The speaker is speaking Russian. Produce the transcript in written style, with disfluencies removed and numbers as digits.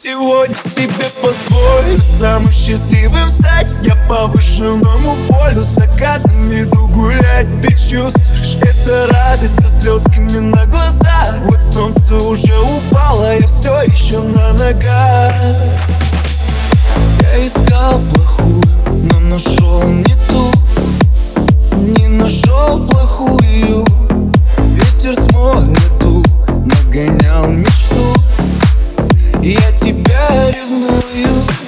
Сегодня себе позволю самым счастливым стать. Я по вышенному полю с закатом иду гулять. Ты чувствуешь, это радость со слезками на глазах. Вот солнце уже упало, я все еще на ногах. Я искал плохую, но нашел не ту. Не нашел плохую. Ветер с моря дул, нагонял мечту. Я тебя ревную.